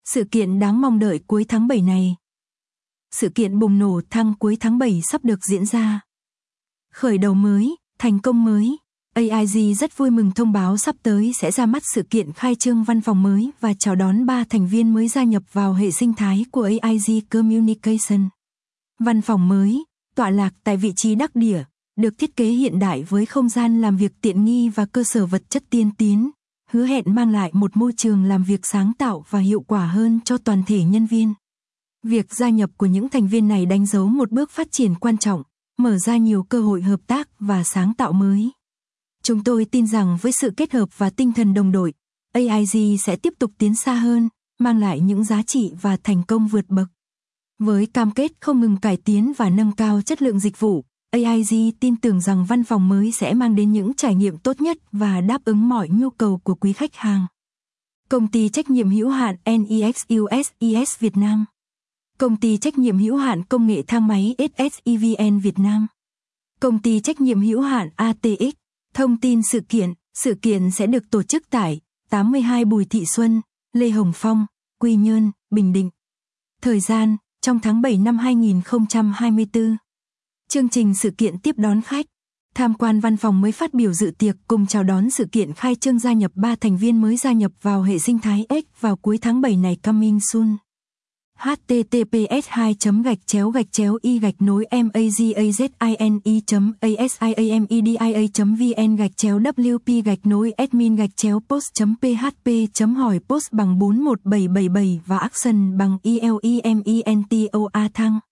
Sự kiện đáng mong đợi cuối tháng 7 này. Sự kiện bùng nổ thăng cuối tháng 7 sắp được diễn ra. Khởi đầu mới, thành công mới. AIG rất vui mừng thông báo sắp tới sẽ ra mắt sự kiện khai trương văn phòng mới và chào đón 3 thành viên mới gia nhập vào hệ sinh thái của AIG Communication. Văn phòng mới, tọa lạc tại vị trí đắc địa, được thiết kế hiện đại với không gian làm việc tiện nghi và cơ sở vật chất tiên tiến, hứa hẹn mang lại một môi trường làm việc sáng tạo và hiệu quả hơn cho toàn thể nhân viên. Việc gia nhập của những thành viên này đánh dấu một bước phát triển quan trọng, mở ra nhiều cơ hội hợp tác và sáng tạo mới. Chúng tôi tin rằng với sự kết hợp và tinh thần đồng đội, AIG sẽ tiếp tục tiến xa hơn, mang lại những giá trị và thành công vượt bậc. Với cam kết không ngừng cải tiến và nâng cao chất lượng dịch vụ, AIG tin tưởng rằng văn phòng mới sẽ mang đến những trải nghiệm tốt nhất và đáp ứng mọi nhu cầu của quý khách hàng. Công ty trách nhiệm hữu hạn NEXUSES Việt Nam. Công ty trách nhiệm hữu hạn công nghệ thang máy SSEVN Việt Nam. Công ty trách nhiệm hữu hạn ATX. Thông tin sự kiện sẽ được tổ chức tại 82 Bùi Thị Xuân, Lê Hồng Phong, Quy Nhơn, Bình Định. Thời gian, trong tháng 7 năm 2024. Chương trình sự kiện tiếp đón khách, tham quan văn phòng mới, phát biểu dự tiệc cùng chào đón sự kiện khai trương gia nhập 3 thành viên mới gia nhập vào hệ sinh thái X vào cuối tháng 7 này. Coming soon. https://i-mezi.asin.asia.vn-wp-post.php.hỏi post bằng 417777 và action bằng ELEMENTOA thăng.